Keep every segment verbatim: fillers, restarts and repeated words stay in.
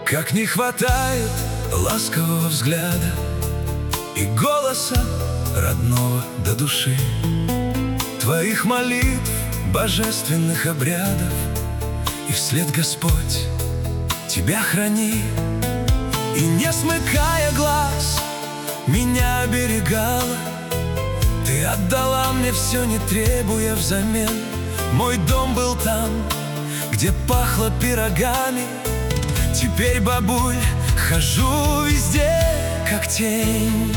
Как не хватает ласкового взгляда и голоса родного до души, твоих молитв, божественных обрядов, и вслед, Господь, Тебя храни. И не смыкая глаз, меня оберегала, Ты отдала мне все, не требуя взамен. Мой дом был там, где пахло пирогами. Теперь, бабуль, хожу везде, как тень.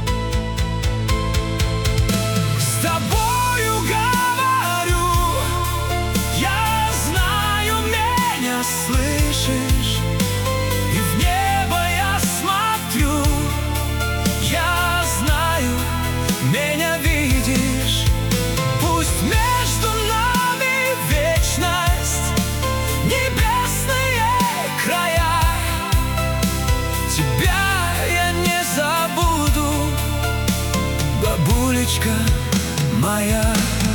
С тобою говорю, я знаю, меня слышишь, и в небо я смотрю, я знаю, меня видишь. Пусть между нами вечность, небесные края, тебя я не забуду, бабулечка моя.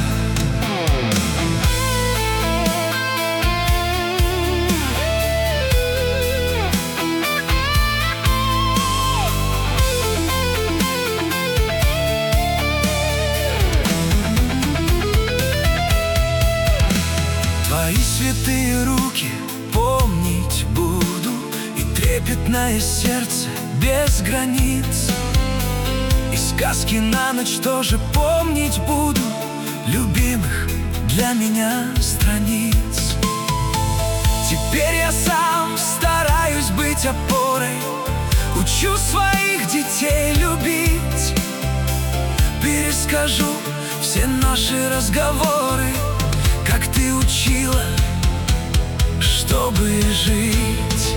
Твои святые руки помнить буду, и трепетное сердце без границ. И сказки на ночь тоже помнить буду, любимых для меня страниц. Теперь я сам стараюсь быть опорой, учу своих детей любить. Перескажу все наши разговоры, как ты учила, чтобы жить.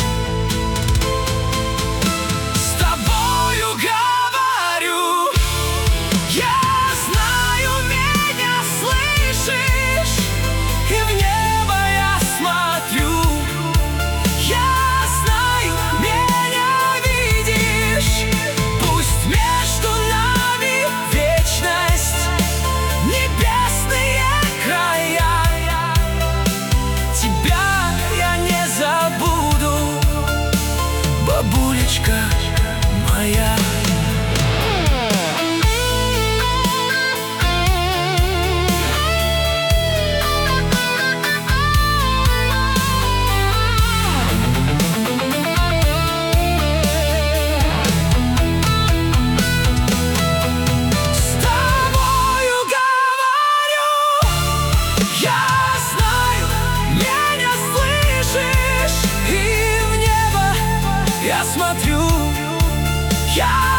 С тобою говорю, я знаю, меня слышишь, и в небо я смотрю, я знаю, меня видишь. Пусть между нами вечность, небесные края, тебя я не забуду, бабулечка моя. С тобою говорю, я знаю, меня слышишь, и в небо я смотрю, я